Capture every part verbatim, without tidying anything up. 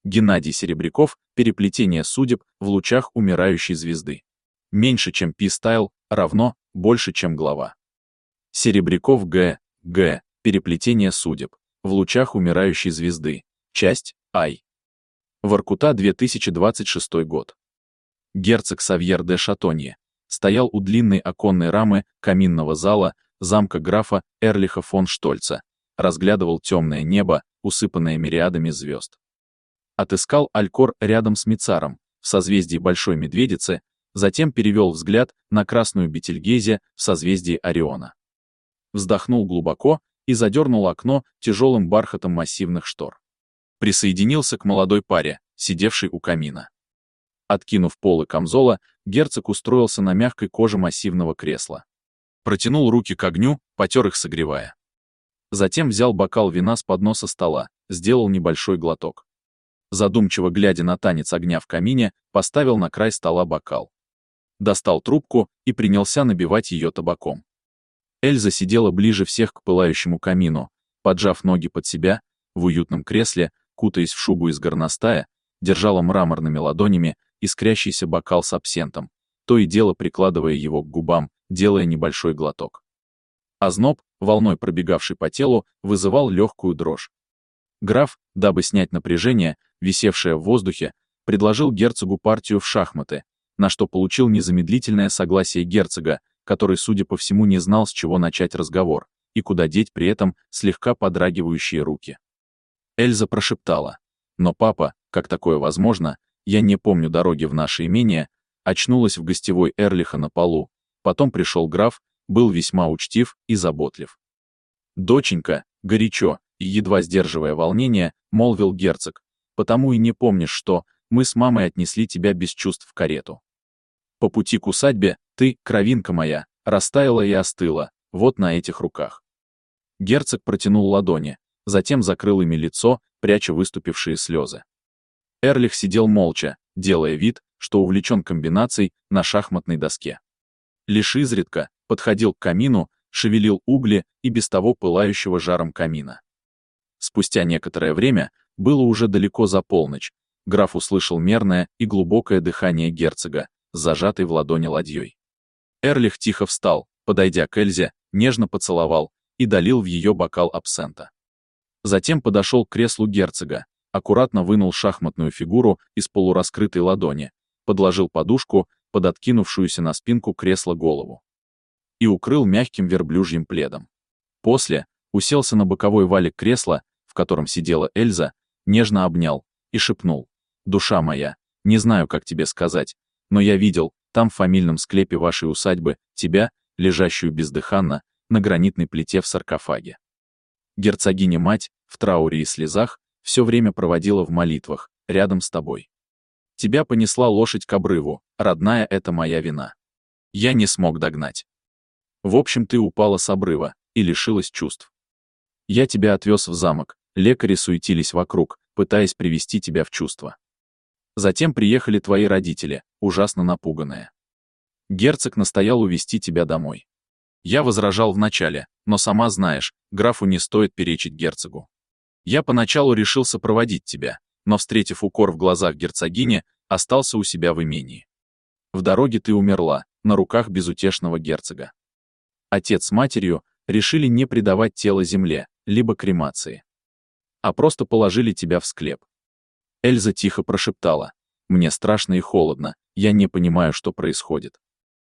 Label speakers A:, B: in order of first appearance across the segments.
A: Геннадий Серебряков, переплетение судеб в лучах умирающей звезды. Меньше, чем пи-стайл, равно больше, чем глава. Серебряков Г. Г. Переплетение судеб в лучах умирающей звезды. Часть Ай. Воркута, две тысячи двадцать шестой год. Герцог Савьер де Шатонье стоял у длинной оконной рамы каминного зала замка графа Эрлиха фон Штольца, разглядывал темное небо, усыпанное мириадами звезд. Отыскал Алькор рядом с Мицаром, в созвездии Большой Медведицы, затем перевел взгляд на красную Бетельгейзе в созвездии Ориона. Вздохнул глубоко и задернул окно тяжелым бархатом массивных штор. Присоединился к молодой паре, сидевшей у камина. Откинув полы камзола, герцог устроился на мягкой коже массивного кресла. Протянул руки к огню, потер их, согревая. Затем взял бокал вина с подноса стола, сделал небольшой глоток. Задумчиво глядя на танец огня в камине, поставил на край стола бокал. Достал трубку и принялся набивать ее табаком. Эльза сидела ближе всех к пылающему камину, поджав ноги под себя, в уютном кресле, кутаясь в шубу из горностая, держала мраморными ладонями искрящийся бокал с абсентом, то и дело прикладывая его к губам, делая небольшой глоток. Озноб, волной пробегавший по телу, вызывал легкую дрожь. Граф, дабы снять напряжение, висевшее в воздухе, предложил герцогу партию в шахматы, на что получил незамедлительное согласие герцога, который, судя по всему, не знал, с чего начать разговор, и куда деть при этом слегка подрагивающие руки. Эльза прошептала: «Но, папа, как такое возможно? Я не помню дороги в наше имение», очнулась в гостевой Эрлиха на полу. Потом пришел граф, был весьма учтив и заботлив. «Доченька», горячо и едва сдерживая волнение, молвил герцог, «потому и не помнишь, что мы с мамой отнесли тебя без чувств в карету. По пути к усадьбе ты, кровинка моя, растаяла и остыла, вот на этих руках». Герцог протянул ладони, затем закрыл ими лицо, пряча выступившие слезы. Эрлих сидел молча, делая вид, что увлечен комбинацией на шахматной доске. Лишь изредка подходил к камину, шевелил угли и без того пылающего жаром камина. Спустя некоторое время, было уже далеко за полночь, граф услышал мерное и глубокое дыхание герцога, с зажатой в ладони ладьей. Эрлих тихо встал, подойдя к Эльзе, нежно поцеловал и долил в ее бокал абсента. Затем подошел к креслу герцога, аккуратно вынул шахматную фигуру из полураскрытой ладони, подложил подушку под откинувшуюся на спинку кресла голову и укрыл мягким верблюжьим пледом. После уселся на боковой валик кресла, в котором сидела Эльза, нежно обнял и шепнул: «Душа моя, не знаю, как тебе сказать, но я видел там в фамильном склепе вашей усадьбы тебя, лежащую бездыханно, на гранитной плите в саркофаге». Герцогиня-мать, в трауре и слезах, все время проводила в молитвах, рядом с тобой. Тебя понесла лошадь к обрыву, родная, это моя вина. Я не смог догнать. В общем, ты упала с обрыва и лишилась чувств. Я тебя отвез в замок, лекари суетились вокруг, пытаясь привести тебя в чувство. Затем приехали твои родители, ужасно напуганные. Герцог настоял увезти тебя домой. Я возражал вначале, но сама знаешь, графу не стоит перечить герцогу. Я поначалу решил сопроводить тебя, но, встретив укор в глазах герцогини, остался у себя в имении. В дороге ты умерла, на руках безутешного герцога. Отец с матерью решили не предавать тело земле, либо кремации, а просто положили тебя в склеп. Эльза тихо прошептала: «Мне страшно и холодно, я не понимаю, что происходит».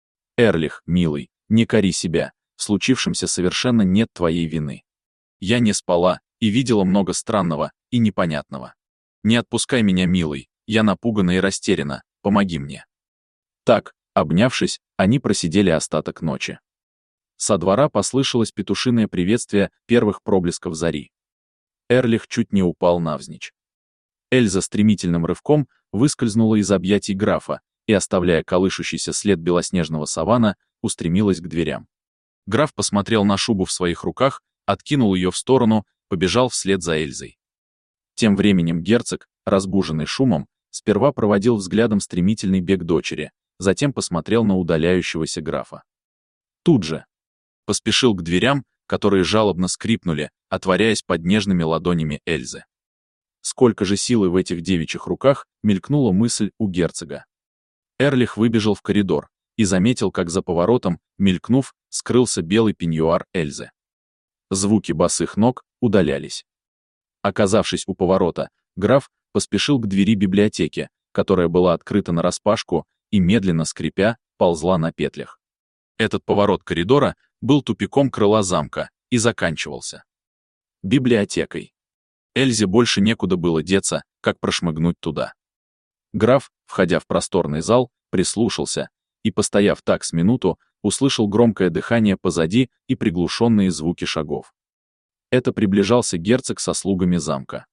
A: Эрлих, милый, не кори себя, в случившемся совершенно нет твоей вины. Я не спала и видела много странного и непонятного. Не отпускай меня, милый, я напугана и растеряна, помоги мне. Так, обнявшись, они просидели остаток ночи. Со двора послышалось петушиное приветствие первых проблесков зари. Эрлих чуть не упал навзничь. Эльза стремительным рывком выскользнула из объятий графа и, оставляя колышущийся след белоснежного савана, устремилась к дверям. Граф посмотрел на шубу в своих руках, откинул ее в сторону, побежал вслед за Эльзой. Тем временем герцог, разбуженный шумом, сперва проводил взглядом стремительный бег дочери, затем посмотрел на удаляющегося графа. Тут же поспешил к дверям, которые жалобно скрипнули, отворяясь под нежными ладонями Эльзы. Сколько же силы в этих девичьих руках, мелькнула мысль у герцога. Эрлих выбежал в коридор и заметил, как за поворотом, мелькнув, скрылся белый пеньюар Эльзы. Звуки босых ног удалялись. Оказавшись у поворота, граф поспешил к двери библиотеки, которая была открыта нараспашку и, медленно скрипя, ползла на петлях. Этот поворот коридора был тупиком крыла замка и заканчивался библиотекой. Эльзе больше некуда было деться, как прошмыгнуть туда. Граф, входя в просторный зал, прислушался и, постояв так с минуту, услышал громкое дыхание позади и приглушенные звуки шагов. Это приближался герцог со слугами замка.